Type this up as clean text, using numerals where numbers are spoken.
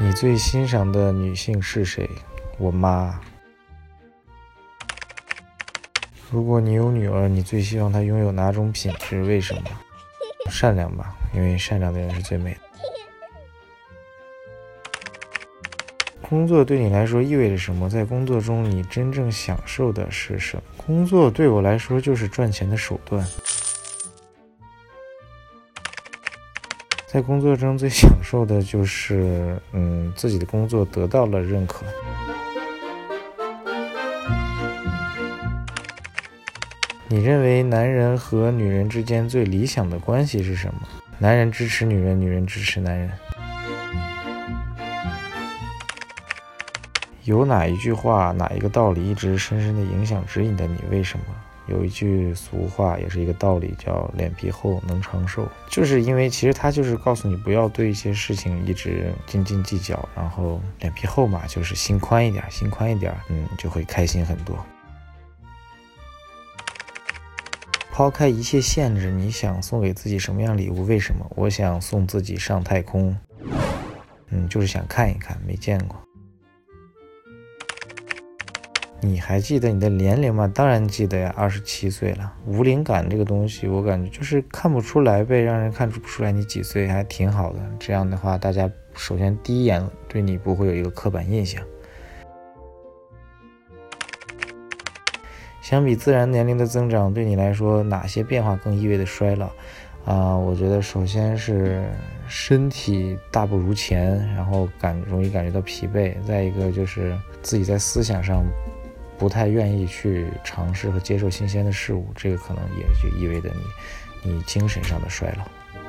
你最欣赏的女性是谁？我妈。如果你有女儿，你最希望她拥有哪种品质？为什么？善良吧，因为善良的人是最美的。工作对你来说意味着什么？在工作中你真正享受的是什么？工作对我来说就是赚钱的手段。在工作中最享受的就是自己的工作得到了认可。你认为男人和女人之间最理想的关系是什么？男人支持女人，女人支持男人。有哪一句话，哪一个道理一直深深的影响指引着你？为什么？有一句俗话也是一个道理，叫脸皮厚能长寿，就是因为其实他就是告诉你不要对一些事情一直斤斤计较，然后脸皮厚嘛，就是心宽一点，就会开心很多。抛开一切限制，你想送给自己什么样礼物？为什么？我想送自己上太空，就是想看一看，没见过。你还记得你的年龄吗？当然记得呀，27岁了。无龄感这个东西，我感觉就是看不出来呗，让人看不出来你几岁，还挺好的。这样的话，大家首先第一眼对你不会有一个刻板印象。相比自然年龄的增长，对你来说哪些变化更意味着衰老？我觉得首先是身体大不如前，然后容易感觉到疲惫。再一个就是自己在思想上不太愿意去尝试和接受新鲜的事物，这个可能也就意味着你精神上的衰老。